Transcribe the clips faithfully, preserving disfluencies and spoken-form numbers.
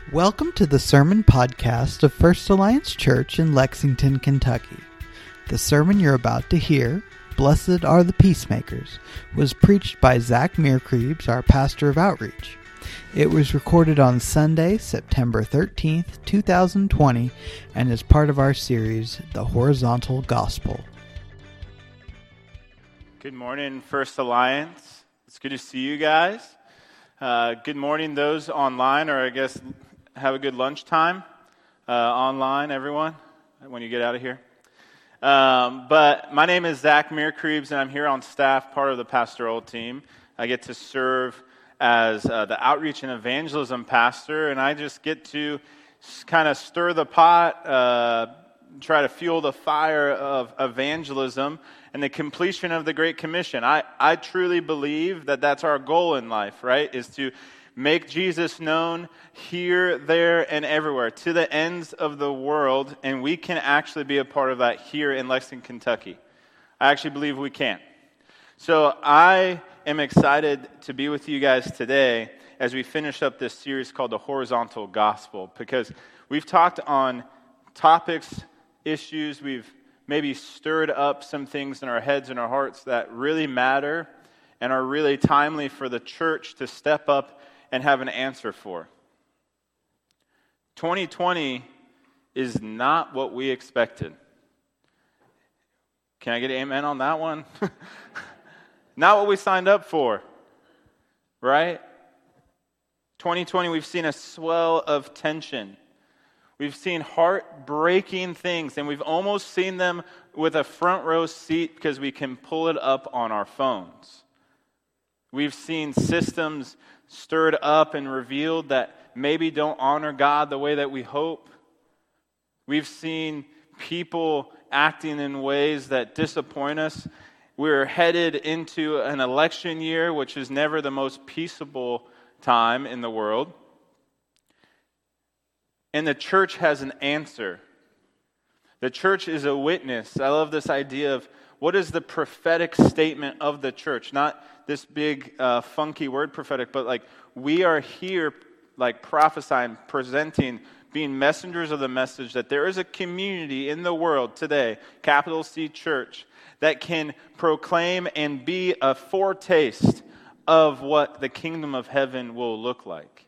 Welcome to the Sermon Podcast of First Alliance Church in Lexington, Kentucky. The sermon you're about to hear, Blessed Are the Peacemakers, was preached by Zach Mearcreeves, our pastor of outreach. It was recorded on Sunday, September thirteenth, two thousand twenty, and is part of our series, The Horizontal Gospel. Good morning, First Alliance. It's good to see you guys. Uh, good morning, those online, or I guess have a good lunchtime uh, online, everyone, when you get out of here. Um, but my name is Zach Mearcreeves, and I'm here on staff, part of the pastoral team. I get to serve as uh, the outreach and evangelism pastor, and I just get to kind of stir the pot, uh, try to fuel the fire of evangelism and the completion of the Great Commission. I, I truly believe that that's our goal in life, right, is to make Jesus known here, there, and everywhere, to the ends of the world, and we can actually be a part of that here in Lexington, Kentucky. I actually believe we can. So I am excited to be with you guys today as we finish up this series called The Horizontal Gospel, because we've talked on topics, issues, we've maybe stirred up some things in our heads and our hearts that really matter and are really timely for the church to step up and have an answer for. twenty twenty is not what we expected. Can I get an amen on that one? Not what we signed up for, right? twenty twenty, we've seen a swell of tension. We've seen heartbreaking things, and we've almost seen them with a front row seat because we can pull it up on our phones. We've seen systems stirred up and revealed that maybe don't honor God the way that we hope. We've seen people acting in ways that disappoint us. We're headed into an election year, which is never the most peaceable time in the world. And the church has an answer. The church is a witness. I love this idea of what is the prophetic statement of the church? Not this big, uh, funky word prophetic, but like we are here, like prophesying, presenting, being messengers of the message that there is a community in the world today, capital C Church, that can proclaim and be a foretaste of what the kingdom of heaven will look like.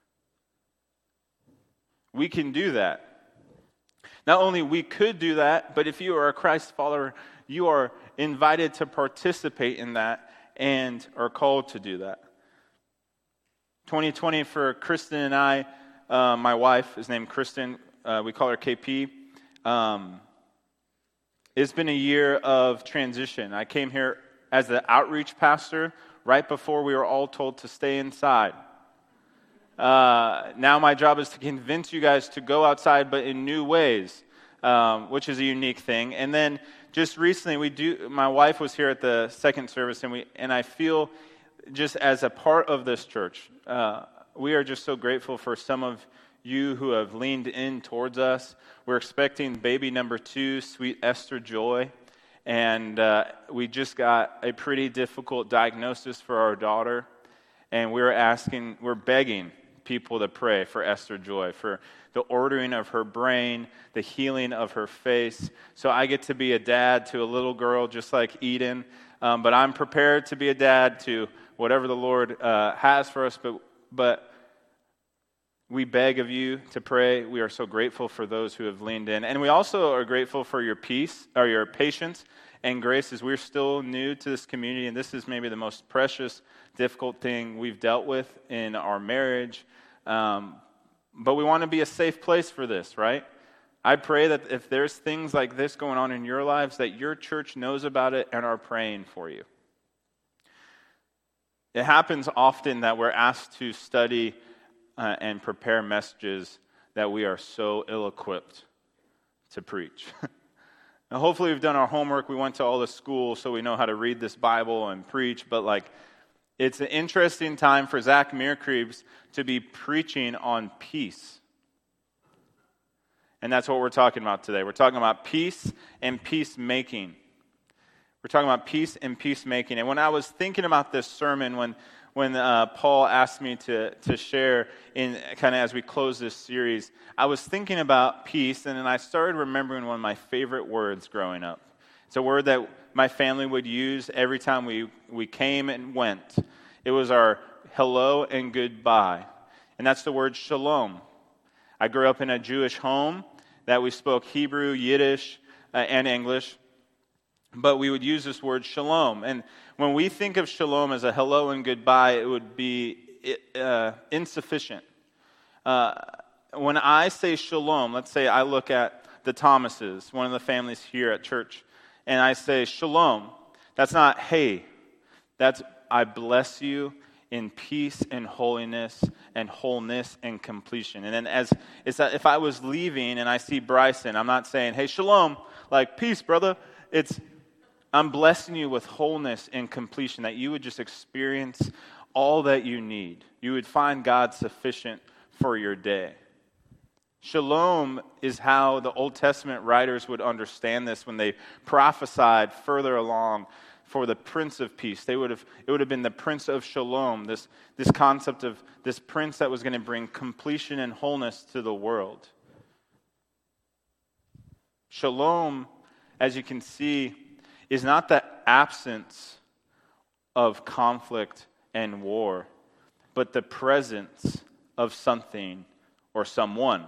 We can do that. Not only we could do that, but if you are a Christ follower, you are invited to participate in that and are called to do that. twenty twenty for Kristen and I, uh, my wife is named Kristen, uh, we call her K P. Um, it's been a year of transition. I came here as the outreach pastor right before we were all told to stay inside. Uh, now my job is to convince you guys to go outside, but in new ways, um, which is a unique thing. And then just recently, we do. My wife was here at the second service, and we and I feel just as a part of this church, uh, we are just so grateful for some of you who have leaned in towards us. We're expecting baby number two, sweet Esther Joy, and uh, we just got a pretty difficult diagnosis for our daughter, and we're asking, we're begging people to pray for Esther Joy, for the ordering of her brain, the healing of her face. So I get to be a dad to a little girl just like Eden, um, but I'm prepared to be a dad to whatever the Lord uh, has for us, but, but we beg of you to pray. We are so grateful for those who have leaned in, and we also are grateful for your peace, or your patience and grace, as we're still new to this community, and this is maybe the most precious, difficult thing we've dealt with in our marriage. Um, but we want to be a safe place for this, right? I pray that if there's things like this going on in your lives, that your church knows about it and are praying for you. It happens often that we're asked to study uh, and prepare messages that we are so ill-equipped to preach. Now, hopefully we've done our homework. We went to all the schools so we know how to read this Bible and preach, but like, it's an interesting time for Zach Mearcreeves to be preaching on peace. And that's what we're talking about today. We're talking about peace and peacemaking. We're talking about peace and peacemaking. And when I was thinking about this sermon, when when uh, Paul asked me to, to share in kind of as we close this series, I was thinking about peace, and then I started remembering one of my favorite words growing up. It's a word that my family would use every time we, we came and went. It was our hello and goodbye, and that's the word shalom. I grew up in a Jewish home that we spoke Hebrew, Yiddish, uh, and English, but we would use this word shalom. And when we think of shalom as a hello and goodbye, it would be uh, insufficient. Uh, when I say shalom, let's say I look at the Thomases, one of the families here at church, and I say shalom, that's not hey, that's I bless you in peace and holiness and wholeness and completion. And then as it's that if I was leaving and I see Bryson, I'm not saying, hey, shalom, like peace, brother. It's I'm blessing you with wholeness and completion, that you would just experience all that you need. You would find God sufficient for your day. Shalom is how the Old Testament writers would understand this when they prophesied further along for the Prince of Peace. They would have it would have been the Prince of Shalom, this, this concept of this prince that was going to bring completion and wholeness to the world. Shalom, as you can see, is not the absence of conflict and war, but the presence of something or someone.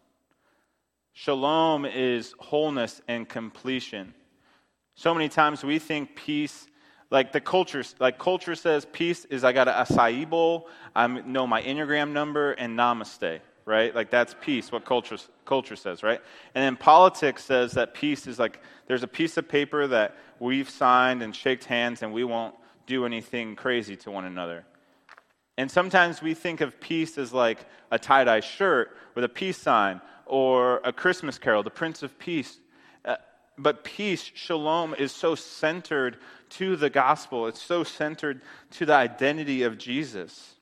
Shalom is wholeness and completion. So many times we think peace, like the culture, like culture says peace is I got an acai bowl, I know my Enneagram number, and namaste, right? Like that's peace, what culture culture says, right? And then politics says that peace is like there's a piece of paper that we've signed and shaked hands and we won't do anything crazy to one another. And sometimes we think of peace as like a tie-dye shirt with a peace sign or a Christmas carol, the Prince of Peace. Uh, But peace, shalom, is so centered to the gospel. It's so centered to the identity of Jesus.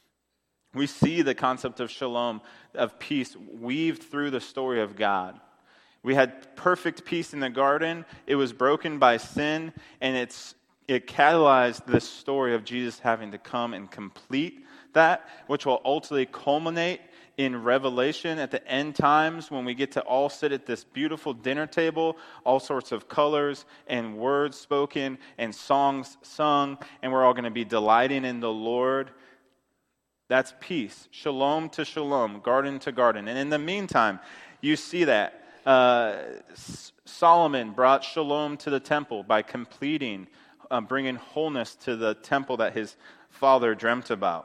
We see the concept of shalom, of peace, weaved through the story of God. We had perfect peace in the garden. It was broken by sin, and it's it catalyzed this story of Jesus having to come and complete that, which will ultimately culminate in Revelation at the end times when we get to all sit at this beautiful dinner table, all sorts of colors and words spoken and songs sung, and we're all going to be delighting in the Lord. That's peace. Shalom to shalom, garden to garden. And in the meantime, you see that. Uh, Solomon brought shalom to the temple by completing, uh, bringing wholeness to the temple that his father dreamt about.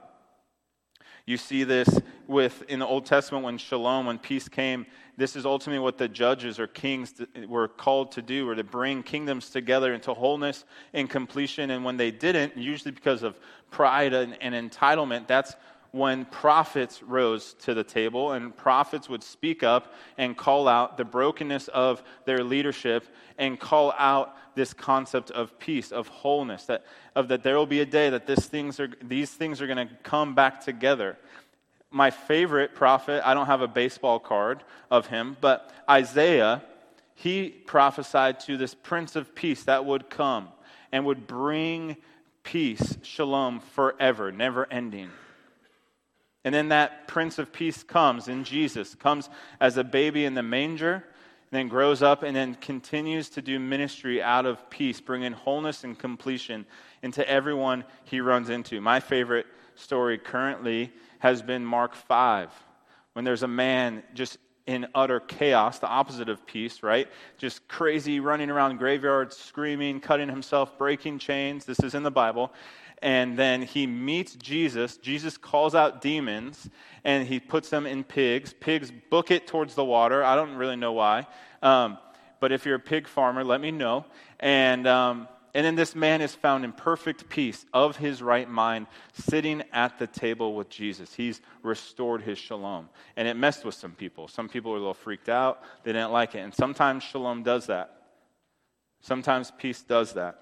You see this with in the Old Testament when shalom, when peace came. This is ultimately what the judges or kings were called to do, or to bring kingdoms together into wholeness and completion. And when they didn't, usually because of pride and, and entitlement, that's when prophets rose to the table, and prophets would speak up and call out the brokenness of their leadership and call out this concept of peace, of wholeness, that of that there will be a day that this things are these things are going to come back together. My favorite prophet, I don't have a baseball card of him, but Isaiah, he prophesied to this Prince of Peace that would come and would bring peace, shalom, forever, never ending. And then that Prince of Peace comes in Jesus, comes as a baby in the manger, and then grows up and then continues to do ministry out of peace, bringing wholeness and completion into everyone he runs into. My favorite story currently has been Mark five, when there's a man just in utter chaos, the opposite of peace, right? Just crazy, running around graveyards, screaming, cutting himself, breaking chains. This is in the Bible. And then he meets Jesus. Jesus calls out demons, and he puts them in pigs. Pigs book it towards the water. I don't really know why. Um, but if you're a pig farmer, let me know. And um, and then this man is found in perfect peace of his right mind, sitting at the table with Jesus. He's restored his shalom. And it messed with some people. Some people were a little freaked out. They didn't like it. And sometimes shalom does that. Sometimes peace does that.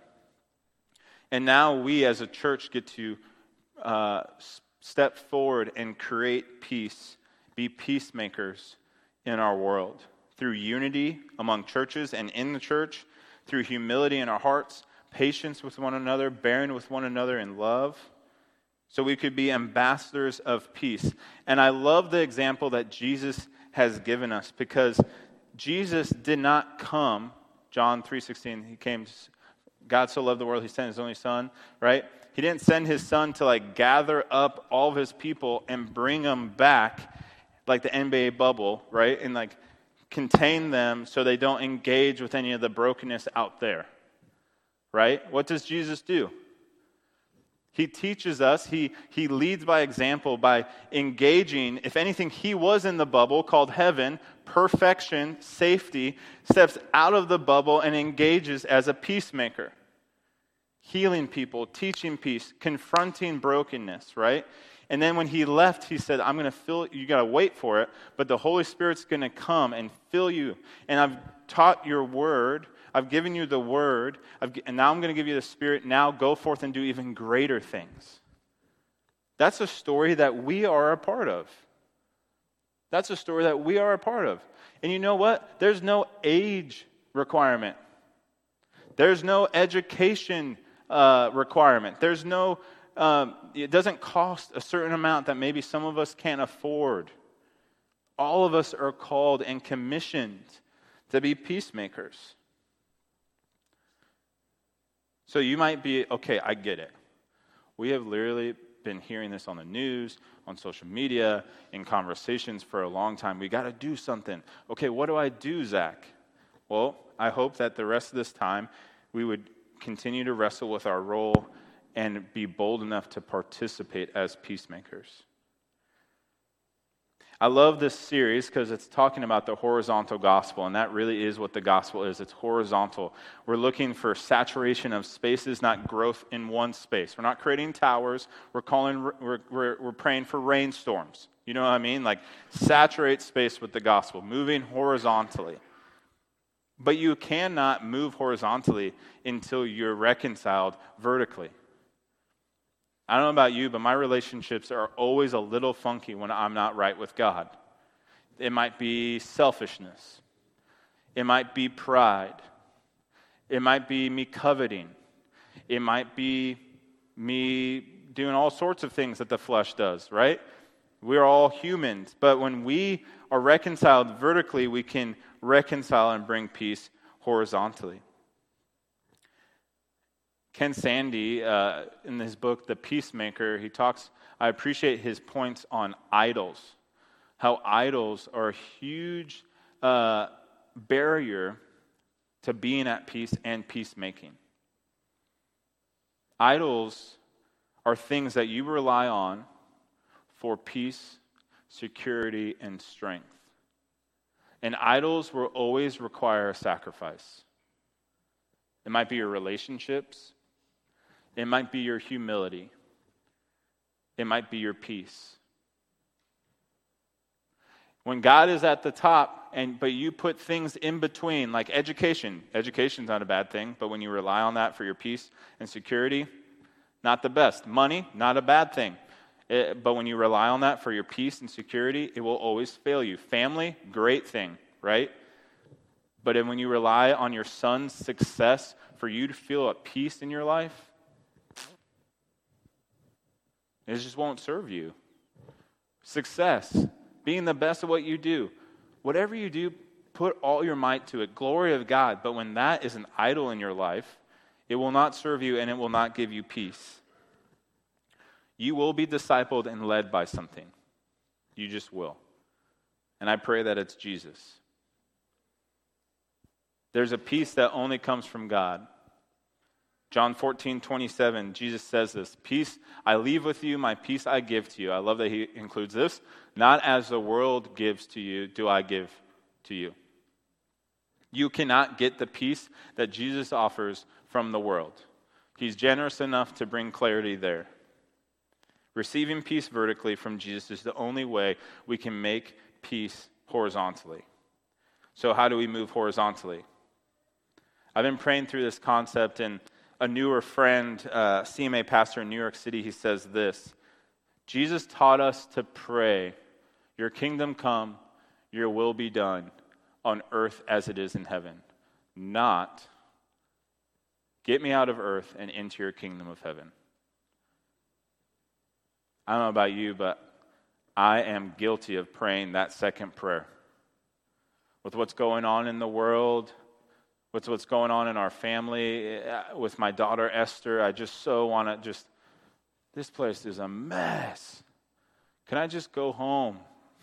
And now we as a church get to uh, step forward and create peace, be peacemakers in our world through unity among churches and in the church, through humility in our hearts, patience with one another, bearing with one another in love, so we could be ambassadors of peace. And I love the example that Jesus has given us, because Jesus did not come, John three sixteen, he came, God so loved the world, he sent his only son, right? He didn't send his son to like gather up all of his people and bring them back like the N B A bubble, right? And like contain them so they don't engage with any of the brokenness out there, right? What does Jesus do? He teaches us, he, he leads by example by engaging. If anything, he was in the bubble called heaven, perfection, safety, steps out of the bubble and engages as a peacemaker. Healing people, teaching peace, confronting brokenness, right? And then when he left, he said, I'm going to fill, you got to wait for it, but the Holy Spirit's going to come and fill you. And I've taught your word, I've given you the word, I've, and now I'm going to give you the Spirit. Now go forth and do even greater things. That's a story that we are a part of. That's a story that we are a part of. And you know what? There's no age requirement. There's no education uh, requirement. There's no, um, it doesn't cost a certain amount that maybe some of us can't afford. All of us are called and commissioned to be peacemakers. So you might be, okay, I get it. We have literally been hearing this on the news, on social media, in conversations for a long time. We got to do something. Okay, what do I do, Zach? Well, I hope that the rest of this time we would continue to wrestle with our role and be bold enough to participate as peacemakers. I love this series because it's talking about the horizontal gospel, and that really is what the gospel is. It's horizontal. We're looking for saturation of spaces, not growth in one space. We're not creating towers. We're calling. We're we're, we're praying for rainstorms. You know what I mean? Like saturate space with the gospel, moving horizontally. But you cannot move horizontally until you're reconciled vertically. I don't know about you, but my relationships are always a little funky when I'm not right with God. It might be selfishness. It might be pride. It might be me coveting. It might be me doing all sorts of things that the flesh does, right? We're all humans, but when we are reconciled vertically, we can reconcile and bring peace horizontally. Ken Sande, uh, in his book, The Peacemaker, he talks, I appreciate his points on idols, how idols are a huge uh, barrier to being at peace and peacemaking. Idols are things that you rely on for peace, security, and strength. And idols will always require a sacrifice. It might be your relationships. It might be your humility. It might be your peace. When God is at the top, and but you put things in between, like education. Education's not a bad thing, but when you rely on that for your peace and security, not the best. Money, not a bad thing. It, but when you rely on that for your peace and security, it will always fail you. Family, great thing, right? But when you rely on your son's success for you to feel at peace in your life, it just won't serve you. Success, being the best at what you do. Whatever you do, put all your might to it. Glory of God. But when that is an idol in your life, it will not serve you and it will not give you peace. You will be discipled and led by something. You just will. And I pray that it's Jesus. There's a peace that only comes from God. John fourteen twenty-seven, Jesus says this, peace I leave with you, my peace I give to you. I love that he includes this. Not as the world gives to you, do I give to you. You cannot get the peace that Jesus offers from the world. He's generous enough to bring clarity there. Receiving peace vertically from Jesus is the only way we can make peace horizontally. So how do we move horizontally? I've been praying through this concept, and a newer friend, uh, C M A pastor in New York City, he says this, Jesus taught us to pray, your kingdom come, your will be done on earth as it is in heaven. Not, get me out of earth and into your kingdom of heaven. I don't know about you, but I am guilty of praying that second prayer. With what's going on in the world, with what's going on in our family, with my daughter Esther, I just so want to just, this place is a mess. Can I just go home?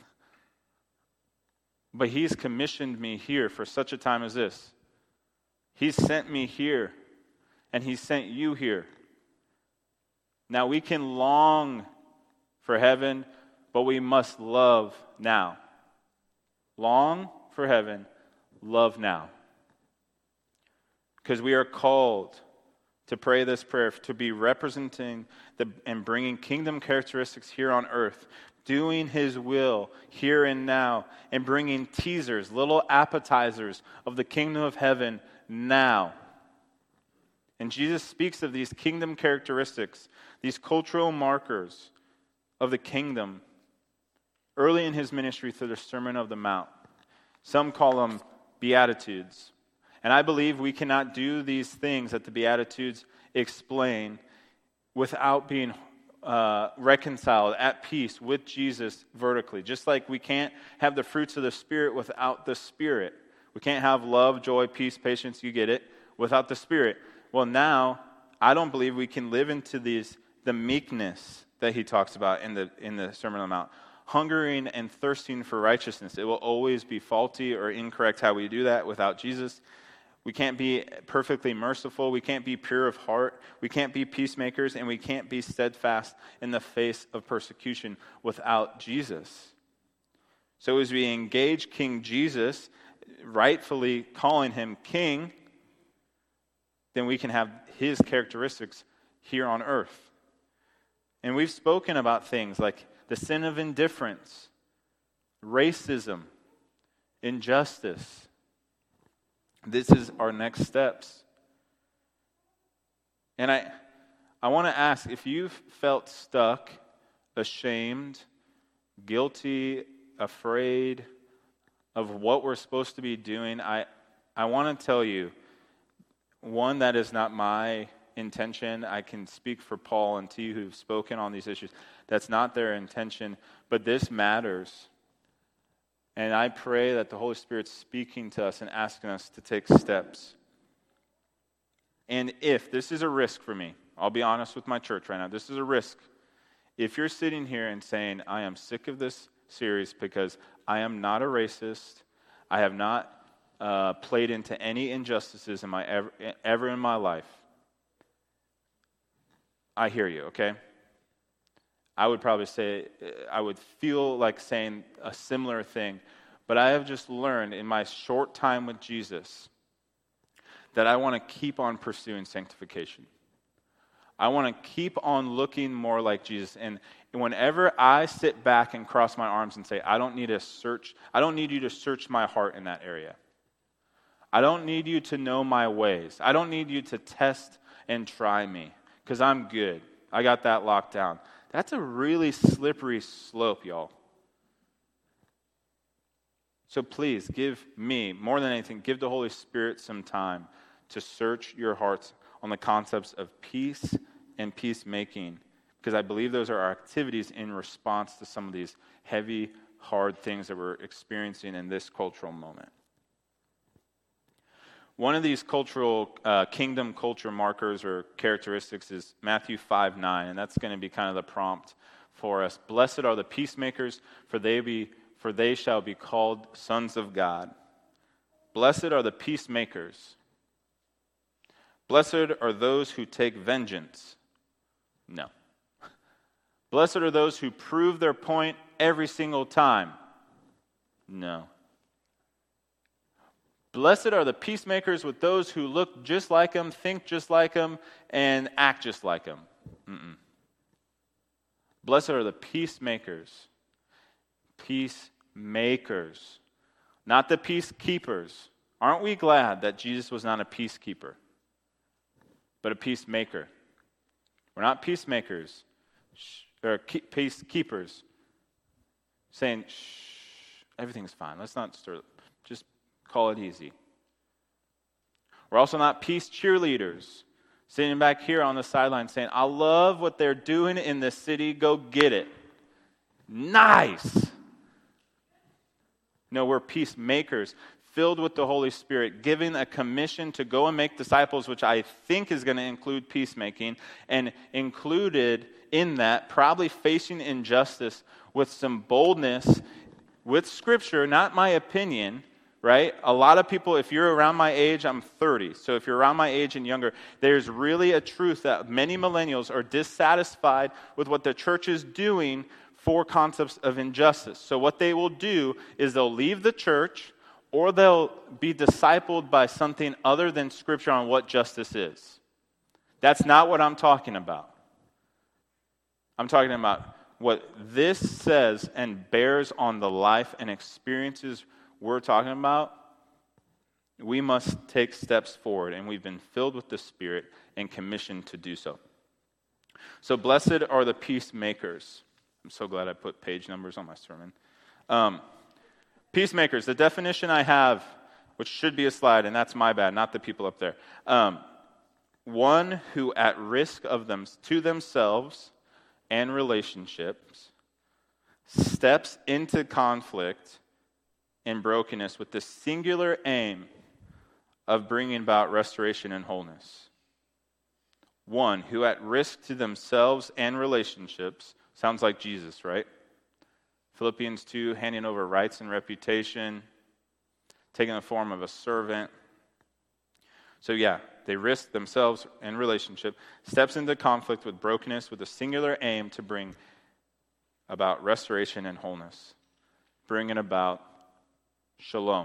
But he's commissioned me here for such a time as this. He's sent me here, and he sent you here. Now we can long for heaven, but we must love now. Long for heaven, love now. Because we are called to pray this prayer, to be representing the, and bringing kingdom characteristics here on earth, doing his will here and now, and bringing teasers, little appetizers of the kingdom of heaven now. And Jesus speaks of these kingdom characteristics, these cultural markers of the kingdom, early in his ministry through the Sermon on the Mount. Some call them Beatitudes. And I believe we cannot do these things that the Beatitudes explain without being uh, reconciled, at peace with Jesus vertically. Just like we can't have the fruits of the Spirit without the Spirit. We can't have love, joy, peace, patience, you get it, without the Spirit. Well, now, I don't believe we can live into these the meekness that he talks about in the in the Sermon on the Mount. Hungering and thirsting for righteousness. It will always be faulty or incorrect how we do that without Jesus. We can't be perfectly merciful. We can't be pure of heart. We can't be peacemakers, and we can't be steadfast in the face of persecution without Jesus. So as we engage King Jesus, rightfully calling him king, then we can have his characteristics here on earth. And we've spoken about things like the sin of indifference, racism, injustice. This is our next steps. And I I want to ask, if you've felt stuck, ashamed, guilty, afraid of what we're supposed to be doing, I, I want to tell you, one, that is not my intention. I can speak for Paul and T who've spoken on these issues. That's not their intention, but this matters. And I pray that the Holy Spirit's speaking to us and asking us to take steps. And if, this is a risk for me, I'll be honest with my church right now, this is a risk. If you're sitting here and saying, I am sick of this series because I am not a racist, I have not uh, played into any injustices in my ever, ever in my life, I hear you, okay? I would probably say, I would feel like saying a similar thing, but I have just learned in my short time with Jesus that I want to keep on pursuing sanctification. I want to keep on looking more like Jesus. And whenever I sit back and cross my arms and say, I don't need to search, I don't need you to search my heart in that area. I don't need you to know my ways. I don't need you to test and try me, because I'm good. I got that locked down. That's a really slippery slope, y'all. So please, give me, more than anything, give the Holy Spirit some time to search your hearts on the concepts of peace and peacemaking, because I believe those are our activities in response to some of these heavy, hard things that we're experiencing in this cultural moment. One of these cultural, uh, kingdom culture markers or characteristics is Matthew five nine, and that's going to be kind of the prompt for us. Blessed are the peacemakers, for they be for they shall be called sons of God. Blessed are the peacemakers. Blessed are those who take vengeance. No. Blessed are those who prove their point every single time. No. Blessed are the peacemakers with those who look just like them, think just like them, and act just like them. Mm-mm. Blessed are the peacemakers. Peacemakers. Not the peacekeepers. Aren't we glad that Jesus was not a peacekeeper, but a peacemaker? We're not peacemakers, or peacekeepers, saying, shh, everything's fine. Let's not stir it. Just call it easy. We're also not peace cheerleaders, sitting back here on the sideline saying, I love what they're doing in the city. Go get it. Nice. No, we're peacemakers, filled with the Holy Spirit, given a commission to go and make disciples, which I think is going to include peacemaking, and included in that, probably facing injustice with some boldness, with Scripture, not my opinion, right? A lot of people, if you're around my age, I'm thirty, so if you're around my age and younger, there's really a truth that many millennials are dissatisfied with what the church is doing for concepts of injustice. So what they will do is they'll leave the church, or they'll be discipled by something other than Scripture on what justice is. That's not what I'm talking about. I'm talking about what this says and bears on the life and experiences we're talking about. We must take steps forward, and we've been filled with the Spirit and commissioned to do so. So blessed are the peacemakers. I'm so glad I put page numbers on my sermon. Um, peacemakers, the definition I have, which should be a slide, and that's my bad, not the people up there. Um, one who at risk of them to themselves and relationships steps into conflict and brokenness with the singular aim of bringing about restoration and wholeness. One who at risk to themselves and relationships, sounds like Jesus, right? Philippians two, handing over rights and reputation, taking the form of a servant. So yeah, they risk themselves and relationship, steps into conflict with brokenness with a singular aim to bring about restoration and wholeness, bringing about shalom.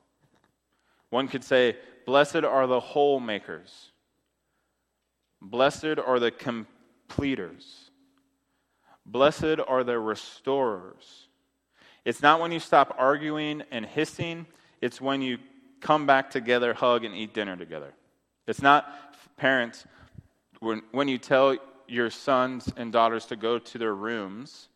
One could say, blessed are the whole makers. Blessed are the completers. Blessed are the restorers. It's not when you stop arguing and hissing, it's when you come back together, hug, and eat dinner together. It's not, parents, when, when you tell your sons and daughters to go to their rooms,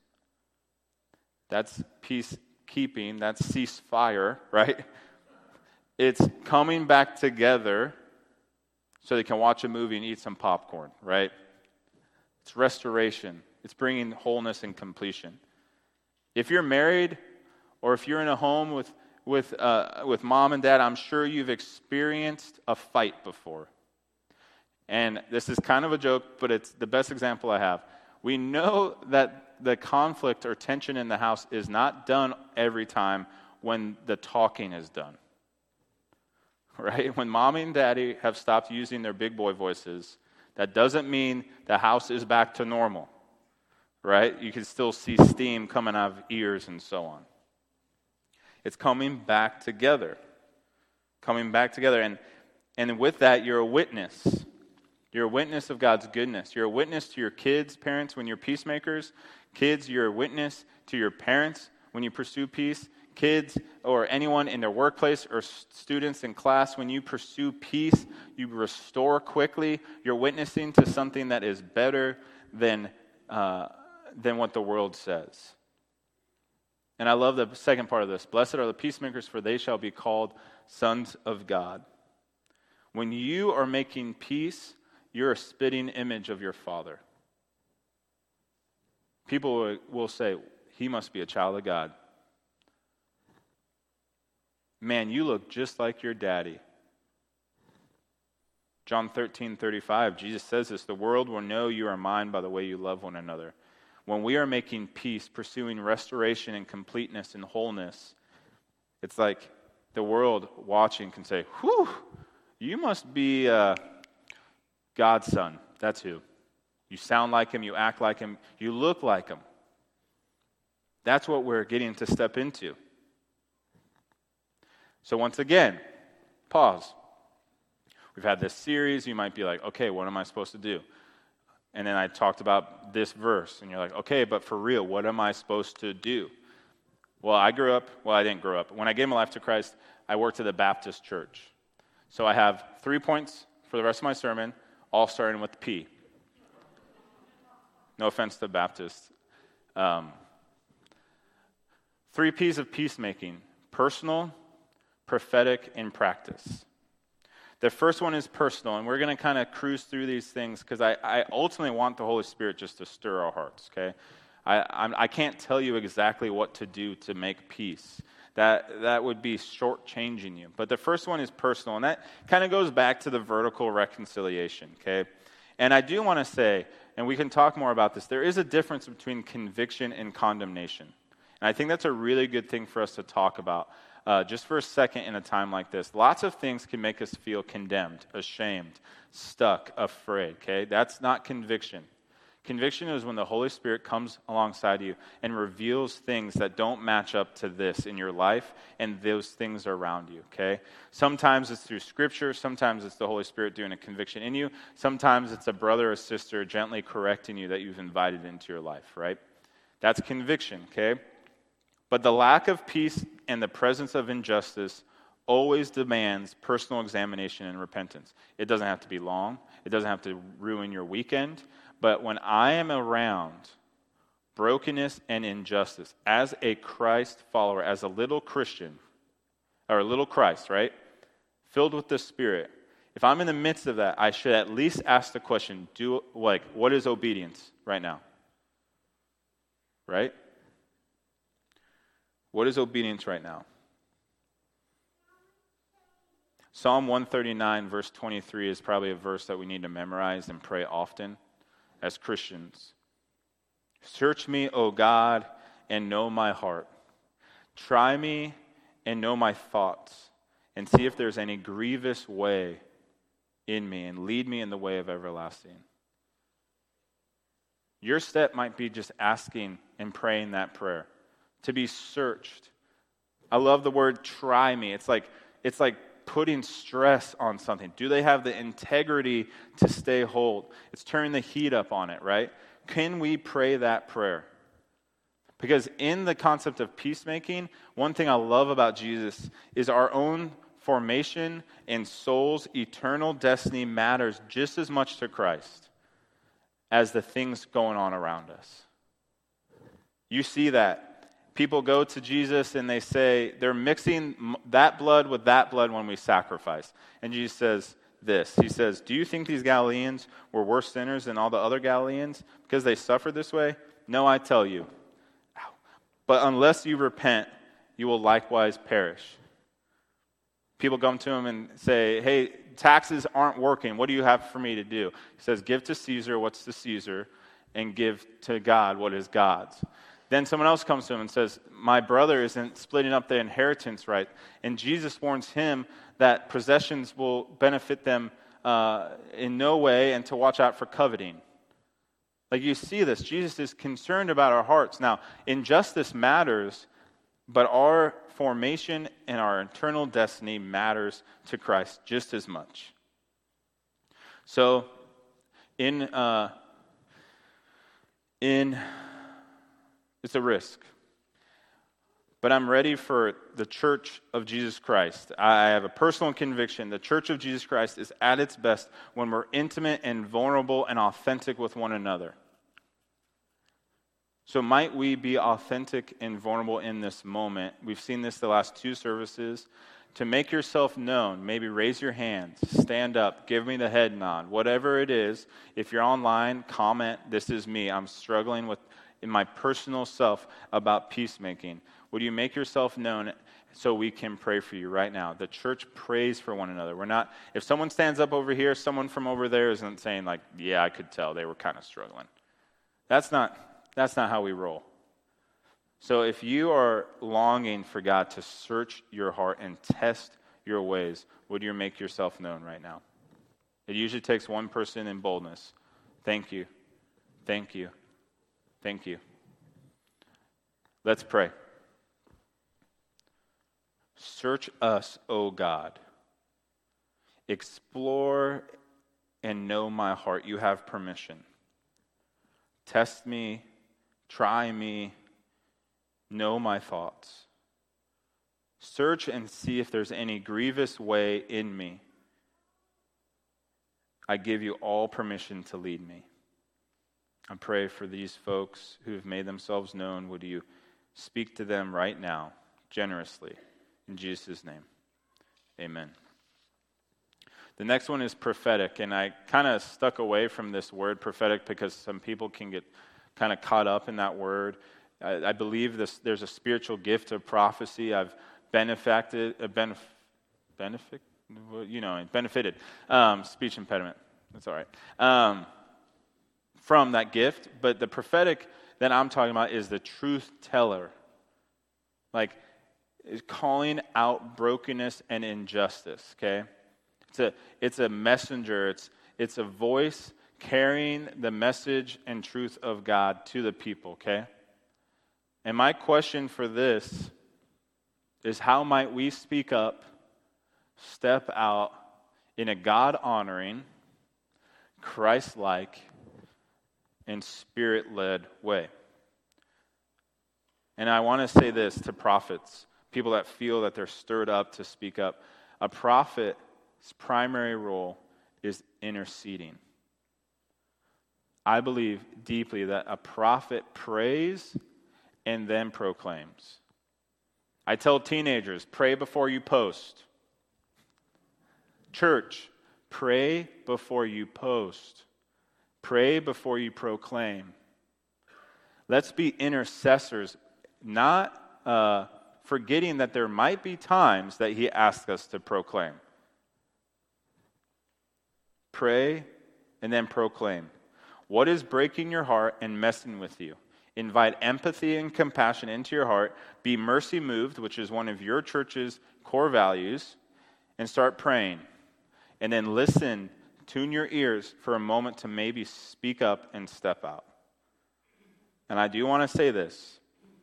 that's peacekeeping, that's ceasefire, right? It's coming back together so they can watch a movie and eat some popcorn, right? It's restoration. It's bringing wholeness and completion. If you're married or if you're in a home with with uh, with mom and dad, I'm sure you've experienced a fight before. And this is kind of a joke, but it's the best example I have. We know that the conflict or tension in the house is not done every time when the talking is done. Right? When mommy and daddy have stopped using their big boy voices, that doesn't mean the house is back to normal. Right? You can still see steam coming out of ears and so on. It's coming back together. Coming back together. And, and with that, you're a witness. You're a witness of God's goodness. You're a witness to your kids, parents, when you're peacemakers. Kids, you're a witness to your parents when you pursue peace. Kids or anyone in their workplace or students in class, when you pursue peace, you restore quickly. You're witnessing to something that is better than uh, than what the world says. And I love the second part of this. Blessed are the peacemakers, for they shall be called sons of God. When you are making peace, you're a spitting image of your Father. People will say, he must be a child of God. Man, you look just like your daddy. John thirteen thirty-five, Jesus says this, the world will know you are mine by the way you love one another. When we are making peace, pursuing restoration and completeness and wholeness, it's like the world watching can say, whew, you must be uh, God's son. That's who. You sound like him, you act like him, you look like him. That's what we're getting to step into. So once again, pause. We've had this series. You might be like, okay, what am I supposed to do? And then I talked about this verse, and you're like, okay, but for real, what am I supposed to do? Well, I grew up, well, I didn't grow up. When I gave my life to Christ, I worked at a Baptist church. So I have three points for the rest of my sermon, all starting with P. No offense to Baptists. Um, three P's of peacemaking: personal, prophetic, and practice. The first one is personal, and we're going to kind of cruise through these things because I, I ultimately want the Holy Spirit just to stir our hearts, okay? I, I'm, I can't tell you exactly what to do to make peace. That, that would be shortchanging you. But the first one is personal, and that kind of goes back to the vertical reconciliation, okay? And I do want to say, and we can talk more about this, there is a difference between conviction and condemnation. And I think that's a really good thing for us to talk about. Uh, just for a second in a time like this. Lots of things can make us feel condemned, ashamed, stuck, afraid, okay? That's not conviction. Conviction is when the Holy Spirit comes alongside you and reveals things that don't match up to this in your life and those things around you, okay? Sometimes it's through Scripture. Sometimes it's the Holy Spirit doing a conviction in you. Sometimes it's a brother or sister gently correcting you that you've invited into your life, right? That's conviction, okay? But the lack of peace and the presence of injustice always demands personal examination and repentance. It doesn't have to be long. It doesn't have to ruin your weekend. But when I am around brokenness and injustice, as a Christ follower, as a little Christian, or a little Christ, right? Filled with the Spirit, if I'm in the midst of that, I should at least ask the question, do like, what is obedience right now? Right? What is obedience right now? Psalm one thirty-nine, verse twenty-three is probably a verse that we need to memorize and pray often as Christians. Search me, O God, and know my heart. Try me and know my thoughts, and see if there's any grievous way in me, and lead me in the way of everlasting. Your step might be just asking and praying that prayer. To be searched. I love the word try me. It's like it's like putting stress on something. Do they have the integrity to stay whole? It's turning the heat up on it, right? Can we pray that prayer? Because in the concept of peacemaking, one thing I love about Jesus is our own formation and soul's eternal destiny matters just as much to Christ as the things going on around us. You see that. People go to Jesus and they say, they're mixing that blood with that blood when we sacrifice. And Jesus says this. He says, do you think these Galileans were worse sinners than all the other Galileans because they suffered this way? No, I tell you. But unless you repent, you will likewise perish. People come to him and say, hey, taxes aren't working. What do you have for me to do? He says, give to Caesar what's to Caesar, and give to God what is God's. Then someone else comes to him and says, my brother isn't splitting up the inheritance right. And Jesus warns him that possessions will benefit them uh, in no way, and to watch out for coveting. Like, you see this. Jesus is concerned about our hearts. Now, injustice matters, but our formation and our eternal destiny matters to Christ just as much. So, in uh, in it's a risk. But I'm ready for the Church of Jesus Christ. I have a personal conviction. The Church of Jesus Christ is at its best when we're intimate and vulnerable and authentic with one another. So might we be authentic and vulnerable in this moment? We've seen this the last two services. To make yourself known, maybe raise your hands, stand up, give me the head nod, whatever it is. If you're online, comment, this is me. I'm struggling with in my personal self about peacemaking. Would you make yourself known so we can pray for you right now? The church prays for one another. We're not, if someone stands up over here, someone from over there isn't saying like, yeah, I could tell they were kind of struggling. That's not, that's not how we roll. So if you are longing for God to search your heart and test your ways, would you make yourself known right now? It usually takes one person in boldness. Thank you. Thank you. Thank you. Let's pray. Search us, O God. Explore and know my heart. You have permission. Test me, try me, know my thoughts. Search and see if there's any grievous way in me. I give you all permission to lead me. I pray for these folks who have made themselves known. Would you speak to them right now, generously, in Jesus' name? Amen. The next one is prophetic, and I kind of stuck away from this word prophetic because some people can get kind of caught up in that word. I, I believe this, there's a spiritual gift of prophecy. I've benefited, uh, benef, benefit, you know, benefited, um, speech impediment, that's all right, um, from that gift. But the prophetic that I'm talking about is the truth teller. Like, is calling out brokenness and injustice, okay? It's a, it's a messenger. It's, it's a voice carrying the message and truth of God to the people, okay? And my question for this is, how might we speak up, step out in a God-honoring, Christ-like, and Spirit-led way? And I want to say this to prophets, people that feel that they're stirred up to speak up. A prophet's primary role is interceding. I believe deeply that a prophet prays and then proclaims. I tell teenagers, pray before you post. Church, pray before you post. Pray before you proclaim. Let's be intercessors, not uh, forgetting that there might be times that he asks us to proclaim. Pray and then proclaim. What is breaking your heart and messing with you? Invite empathy and compassion into your heart. Be mercy moved, which is one of your church's core values, and start praying. And then listen, tune your ears for a moment to maybe speak up and step out. And I do want to say this.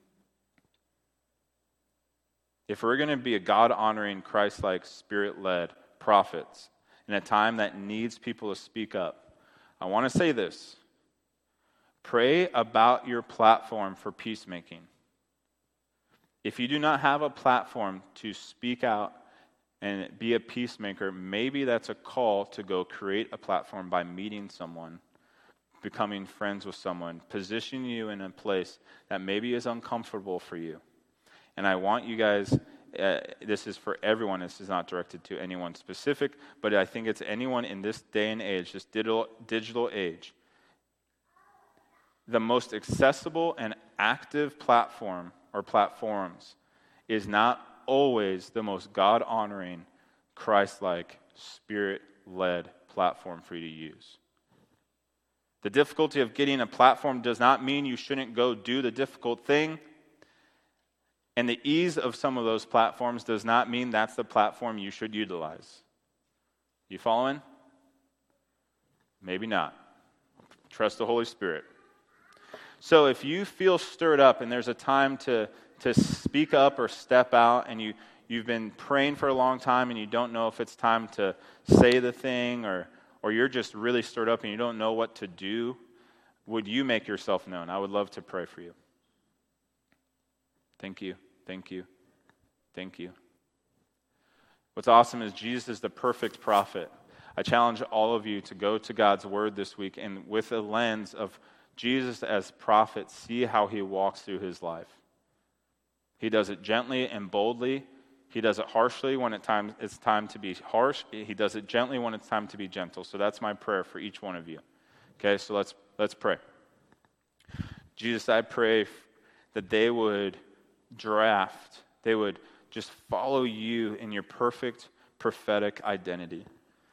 If we're going to be a God-honoring, Christ-like, Spirit-led prophets in a time that needs people to speak up, I want to say this. Pray about your platform for peacemaking. If you do not have a platform to speak out and be a peacemaker, maybe that's a call to go create a platform by meeting someone, becoming friends with someone, positioning you in a place that maybe is uncomfortable for you. And I want you guys, uh, this is for everyone, this is not directed to anyone specific, but I think it's anyone in this day and age, this digital, digital age. The most accessible and active platform or platforms is not always the most God-honoring, Christ-like, Spirit-led platform for you to use. The difficulty of getting a platform does not mean you shouldn't go do the difficult thing. And the ease of some of those platforms does not mean that's the platform you should utilize. You following? Maybe not. Trust the Holy Spirit. So if you feel stirred up and there's a time to, to speak up or step out, and you, you've been praying for a long time and you don't know if it's time to say the thing, or, or you're just really stirred up and you don't know what to do, would you make yourself known? I would love to pray for you. Thank you. Thank you. Thank you. What's awesome is Jesus is the perfect prophet. I challenge all of you to go to God's word this week and with a lens of Jesus as prophet, see how he walks through his life. He does it gently and boldly. He does it harshly when it time, it's time to be harsh. He does it gently when it's time to be gentle. So that's my prayer for each one of you. Okay, so let's let's pray. Jesus, I pray that they would draft, they would just follow you in your perfect prophetic identity.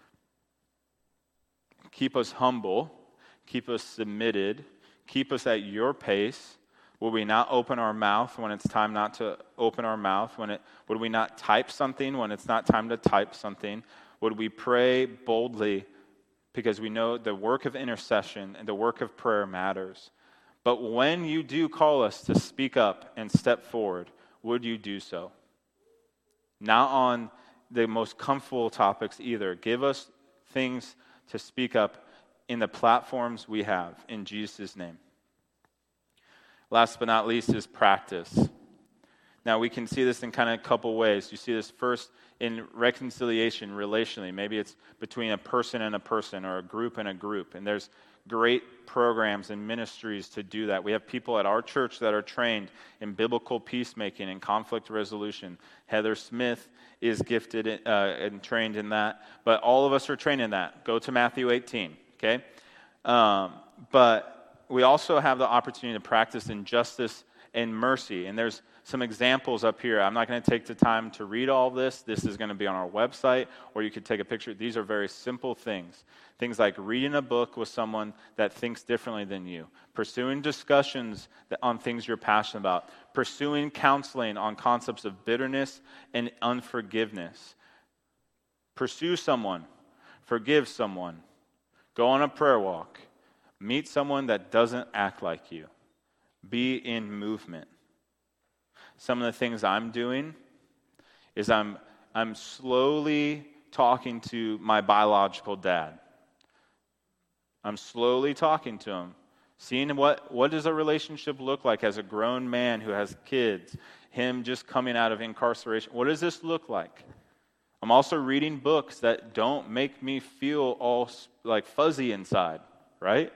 Keep us humble, keep us submitted, keep us at your pace. Will we not open our mouth when it's time not to open our mouth? When it, would we not type something when it's not time to type something? Would we pray boldly because we know the work of intercession and the work of prayer matters? But when you do call us to speak up and step forward, would you do so? Not on the most comfortable topics either. Give us things to speak up in the platforms we have, in Jesus' name. Last but not least is practice. Now we can see this in kind of a couple ways. You see this first in reconciliation relationally. Maybe it's between a person and a person or a group and a group. And there's great programs and ministries to do that. We have people at our church that are trained in biblical peacemaking and conflict resolution. Heather Smith is gifted uh, and trained in that, but all of us are trained in that. Go to Matthew eighteen, okay? Um, but we also have the opportunity to practice in justice and mercy, and there's some examples up here. I'm not going to take the time to read all of this. This is going to be on our website, or you could take a picture. These are very simple things. Things like reading a book with someone that thinks differently than you, pursuing discussions that, on things you're passionate about, pursuing counseling on concepts of bitterness and unforgiveness. Pursue someone, forgive someone, go on a prayer walk, meet someone that doesn't act like you, be in movement. Some of the things I'm doing is I'm I'm slowly talking to my biological dad. I'm slowly talking to him, seeing what, what does a relationship look like as a grown man who has kids, him just coming out of incarceration. What does this look like? I'm also reading books that don't make me feel all like fuzzy inside, right?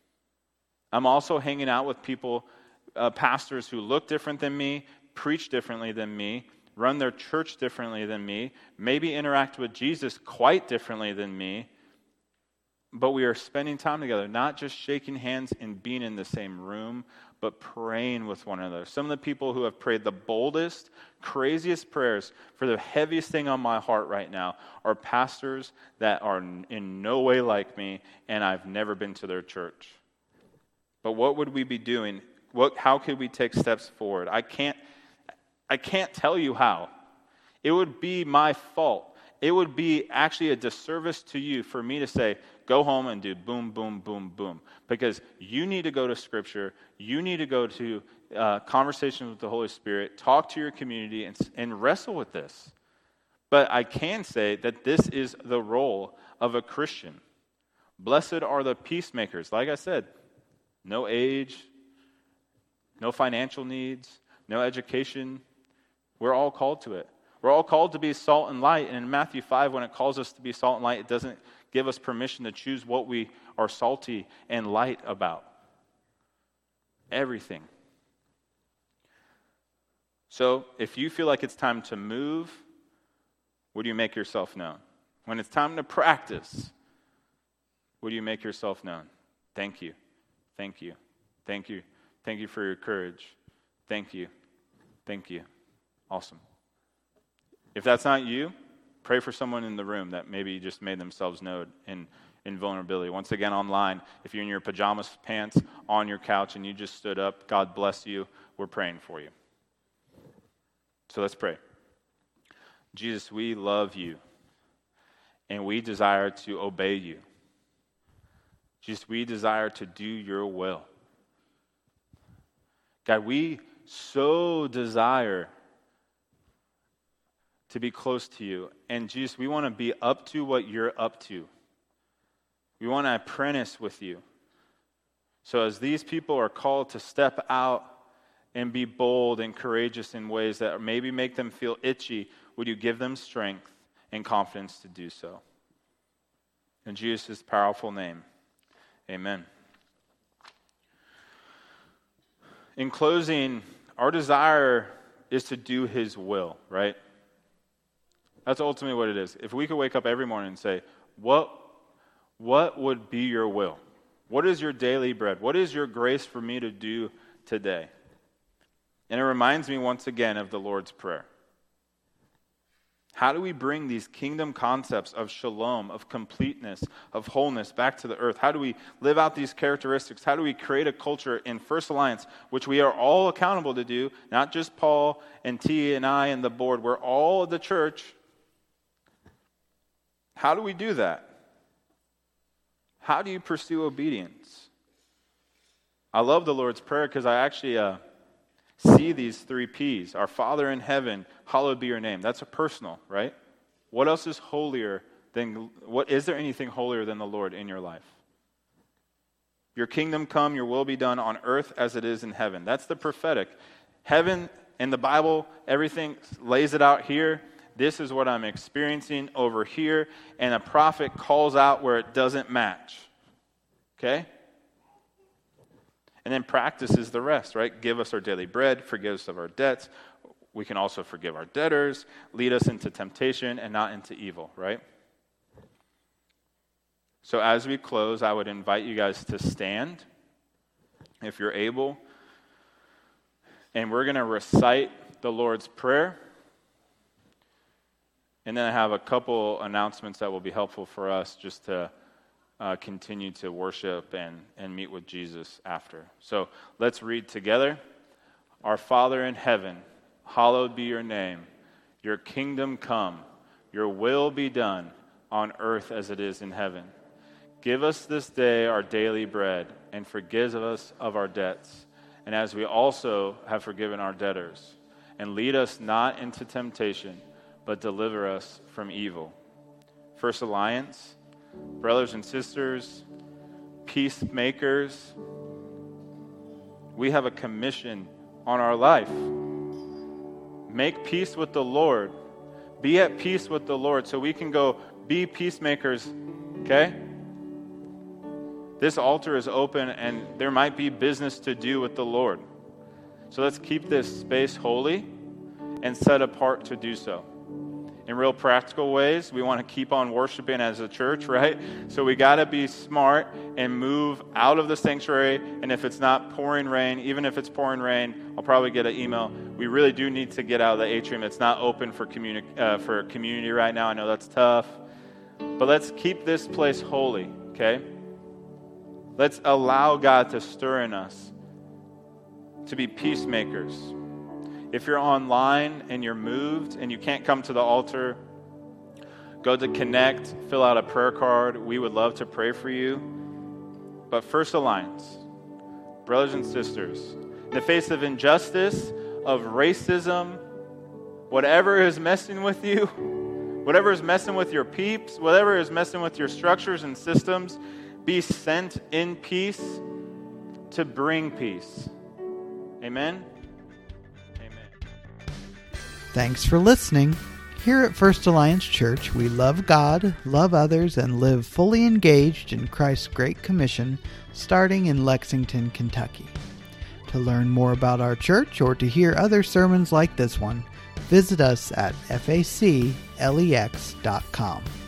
I'm also hanging out with people, uh, pastors who look different than me, preach differently than me, run their church differently than me, maybe interact with Jesus quite differently than me, but we are spending time together, not just shaking hands and being in the same room, but praying with one another. Some of the people who have prayed the boldest, craziest prayers for the heaviest thing on my heart right now are pastors that are in no way like me, and I've never been to their church. But what would we be doing? What? How could we take steps forward? I can't I can't tell you how. It would be my fault. It would be actually a disservice to you for me to say, go home and do boom, boom, boom, boom. Because you need to go to Scripture. You need to go to uh, conversations with the Holy Spirit, talk to your community, and, and wrestle with this. But I can say that this is the role of a Christian. Blessed are the peacemakers. Like I said, no age, no financial needs, no education. We're all called to it. We're all called to be salt and light. And in Matthew five, when it calls us to be salt and light, it doesn't give us permission to choose what we are salty and light about. Everything. So if you feel like it's time to move, would you make yourself known? When it's time to practice, would you make yourself known? Thank you. Thank you. Thank you. Thank you for your courage. Thank you. Thank you. Awesome. If that's not you, pray for someone in the room that maybe just made themselves known in, in vulnerability. Once again, online, if you're in your pajamas pants on your couch and you just stood up, God bless you. We're praying for you. So let's pray. Jesus, we love you, and we desire to obey you. Jesus, we desire to do your will. God, we so desire to be close to you. And Jesus, we want to be up to what you're up to. We want to apprentice with you. So as these people are called to step out and be bold and courageous in ways that maybe make them feel itchy, would you give them strength and confidence to do so? In Jesus' powerful name, amen. In closing, our desire is to do his will, right? That's ultimately what it is. If we could wake up every morning and say, what, what would be your will? What is your daily bread? What is your grace for me to do today? And it reminds me once again of the Lord's Prayer. How do we bring these kingdom concepts of shalom, of completeness, of wholeness back to the earth? How do we live out these characteristics? How do we create a culture in First Alliance, which we are all accountable to do, not just Paul and T and I and the board, we're all the church. How do we do that? How do you pursue obedience? I love the Lord's Prayer because I actually uh, see these three P's. Our Father in heaven, hallowed be your name. That's a personal, right? What else is holier than, what, is there anything holier than the Lord in your life? Your kingdom come, your will be done on earth as it is in heaven. That's the prophetic. Heaven, in the Bible, everything lays it out here. This is what I'm experiencing over here, and a prophet calls out where it doesn't match. Okay? And then practice is the rest, right? Give us our daily bread, forgive us of our debts. We can also forgive our debtors, lead us into temptation and not into evil, right? So as we close, I would invite you guys to stand, if you're able, and we're going to recite the Lord's Prayer. And then I have a couple announcements that will be helpful for us just to uh, continue to worship and, and meet with Jesus after. So let's read together. Our Father in heaven, hallowed be your name. Your kingdom come. Your will be done on earth as it is in heaven. Give us this day our daily bread, and forgive us of our debts, and as we also have forgiven our debtors. And lead us not into temptation, but deliver us from evil. First Alliance, brothers and sisters, peacemakers, we have a commission on our life. Make peace with the Lord. Be at peace with the Lord so we can go be peacemakers, okay? This altar is open and there might be business to do with the Lord. So let's keep this space holy and set apart to do so. In real practical ways, we want to keep on worshiping as a church, right? So we got to be smart and move out of the sanctuary. And if it's not pouring rain, even if it's pouring rain, I'll probably get an email. We really do need to get out of the atrium. It's not open for communi- uh, for community right now. I know that's tough. But let's keep this place holy, okay? Let's allow God to stir in us to be peacemakers. If you're online and you're moved and you can't come to the altar, go to Connect, fill out a prayer card. We would love to pray for you. But First Alliance, brothers and sisters, in the face of injustice, of racism, whatever is messing with you, whatever is messing with your peeps, whatever is messing with your structures and systems, be sent in peace to bring peace. Amen? Thanks for listening. Here at First Alliance Church, we love God, love others, and live fully engaged in Christ's Great Commission, starting in Lexington, Kentucky. To learn more about our church or to hear other sermons like this one, visit us at F A C lex dot com.